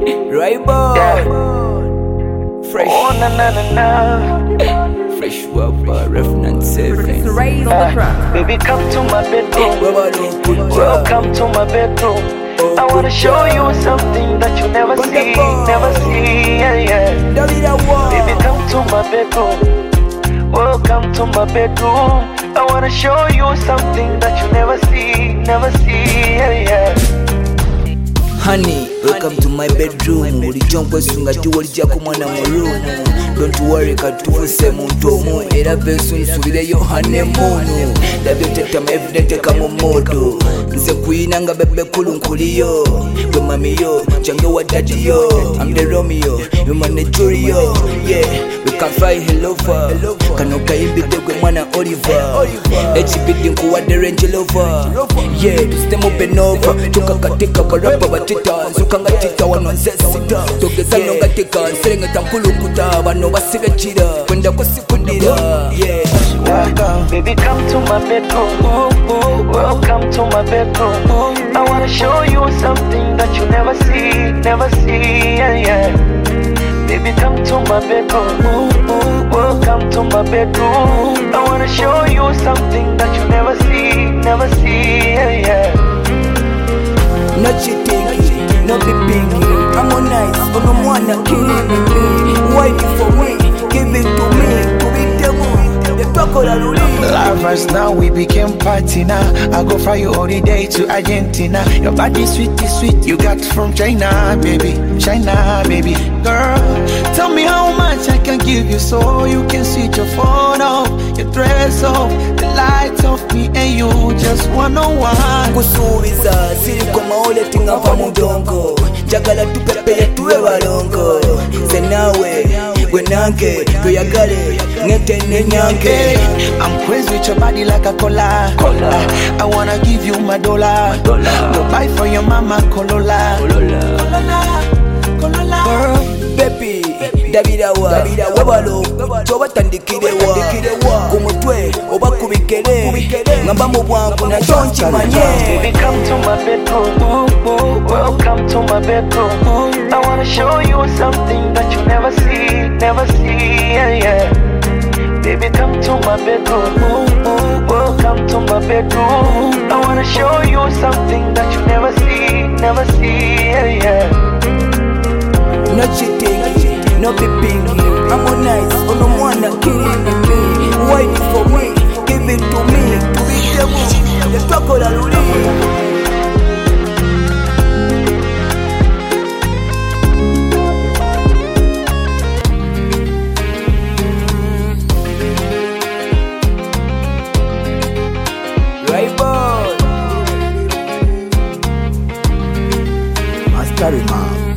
Right boy. Fresh. Oh na na na na. Fresh wapper, Revenant 7. Baby, come to my bedroom. Welcome to my bedroom. I wanna show you something that you never see, yeah, yeah. Baby, come to my bedroom. Welcome to my bedroom. I wanna show you something that you never see, yeah, yeah. Honey, welcome to my bedroom. Ulijonkwe sunga tuwalijia kumwana murumu. Don't worry katufuse muntomu. Era besu nsubireyo honeymoon. Labyo tetama evidente kama modo. Nze kuyinanga bebe kulu nkuliyo. Gwe mami yo, change wa daddy yo. I'm the Romeo, you man the Julio. Yeah, we can fly hello far. Kanoka imbide gwe mwana Oliver. HBD nkuwa the Range Rover. Yeah, tusitemu benova. Chuka katika baraba batita. Nzukanga tita wanonzesita. Togeza nonga tika. Nserenga tankulukuta. Bano basiga chira. Kwenda kusikudira. Yeah. Welcome, baby, come to my bedroom. Welcome to my bedroom. I wanna show you something that you never see, yeah, yeah. Baby, come to my bedroom. Welcome to my bedroom. I wanna show you something that you never see, yeah, yeah. No cheating, no be pinky. I'm on nice, but no wanna kill me. Wait for me, give it to me, to be the moon. The talk of the Lovers now, we became party now. I go fly you all the day to Argentina. Your body sweet is sweet, you got from China, baby. China, baby. Girl, tell me how much I can give you so you can switch your phone off, your dress off, the lights off me and you just one-on-one. Kusubiza, siri koma ole tinga pa mudongo. Jagala tupepele tuwe walongo. Senawe, wenanke, tuyagale, ngete nenyanke. I'm crazy with your body like a cola. I wanna give you my dollar. Go buy for your mama Corolla. Girl, baby, Davidawa, wabalo, toba tandikirewa, kumutwe, oba kubikere, ngamba mu bwangu na chonchi manye. Baby, come to my bedroom. Welcome to my bedroom. I wanna show you something that you never see, yeah, yeah. Baby, come to my bedroom. Welcome to my bedroom. I wanna show you something that you never see, yeah, yeah. No cheating, no be pinky. I'm on nice, on no wanna kill me. Wait for me, give it to me, to be the moon. The talk of the Right boy. Master man.